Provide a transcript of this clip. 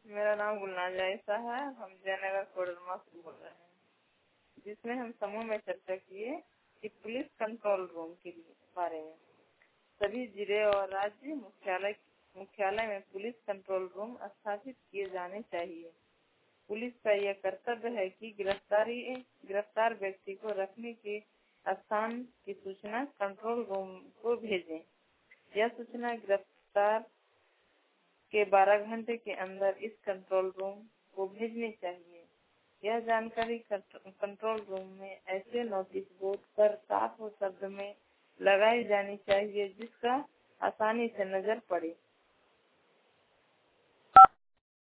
मेरा नाम गुलनाज आयशा है। हम जयनगर कोडरमा से बोल रहे हैं, जिसमें हम समूह में चर्चा किए कि पुलिस कंट्रोल रूम के बारे में। सभी जिले और राज्य मुख्यालय में पुलिस कंट्रोल रूम स्थापित किए जाने चाहिए। पुलिस का यह कर्तव्य है कि गिरफ्तार व्यक्ति को रखने के स्थान की सूचना कंट्रोल रूम को भेजें। यह सूचना गिरफ्तार के 12 घंटे के अंदर इस कंट्रोल रूम को भेजनी चाहिए। यह जानकारी कंट्रोल रूम में ऐसे नोटिस बोर्ड पर साफ शब्द में लगाई जानी चाहिए जिसका आसानी से नजर पड़े।